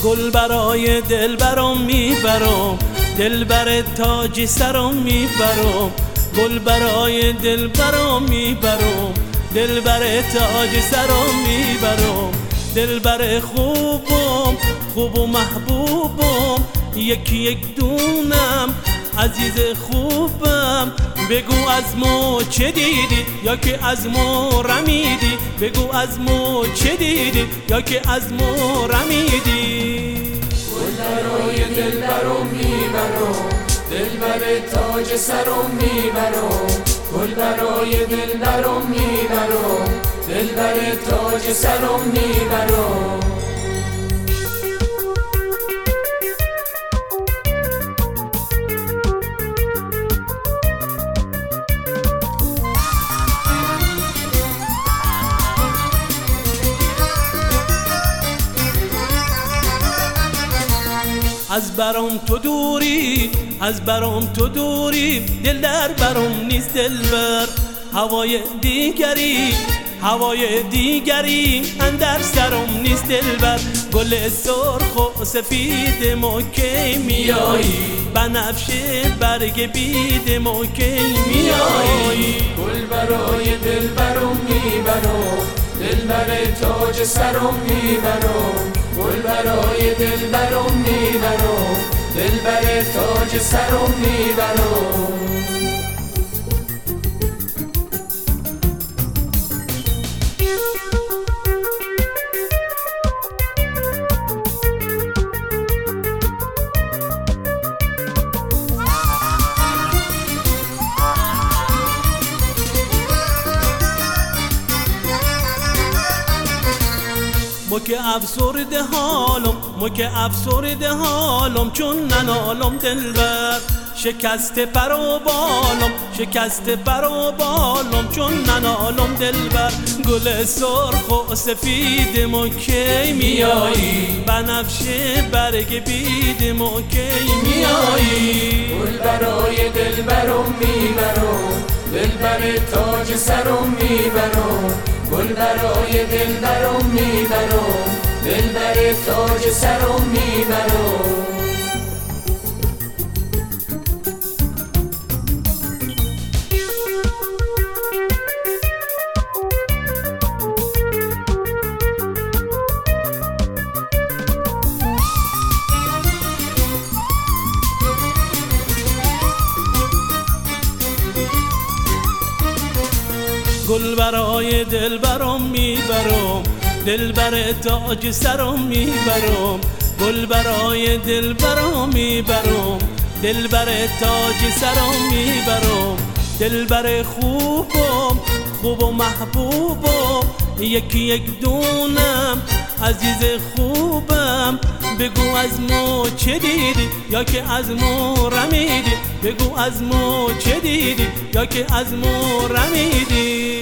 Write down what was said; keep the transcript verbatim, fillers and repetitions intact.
گل برای دلبرم میبرم، دلبر تاج سرم میبرم. گل برای دلبرم میبرم، دلبر تاج سرم میبرم. دلبر خوبم، خوب و محبوبم، یکی یک دونم عزیز خوبم. بگو از مو چه دیدی یا که از مو رمیدی، بگو از مو چه دیدی یا که از مو رمیدی. گل برای دلبرم میبرم، دلبر تاج سرم میبرم. گل برای دلبرم میبرم، دلبر تاج سرم میبرم. از برام تو دوری، از برام تو دوری، دل در برام نیست دلبر. هوای دیگری، هوای دیگری اندر سرم نیست دلبر. گل سرخ و سفید مکی میایی، بنفشه برگ بید مکی میایی. گل برای دلبرم میبرم، دلبر تاج سرم میبرم. گل برای دلبرم میبرم، دلبر تاج سرم میبرم. مو که افسرده حالم، مو که افسرده حالم، چون ننالم دلبر. شکسته پر و بالم، شکسته پر و بالم، چون ننالم دلبر. گل سرخ و سفید مکی میایی، بنفشه برگ بید مکی میایی. گل برای دلبرم میبرم، دلبر تاج سرم میبرم. گل برای دلبرم میبرم، دلبر تاج سرم میبرم. گل برای دلبرم میبرم، دلبر تاج سرم میبرم. گل برای دلبرم میبرم، دلبر تاج سرم میبرم. دلبر خوبم، خوب و محبوبم، یکی یک دونم عزیز خوبم. بگو از مو چه دیدی یا که از مو رمیدی، بگو از مو چه دیدی یا که از مو رمیدی.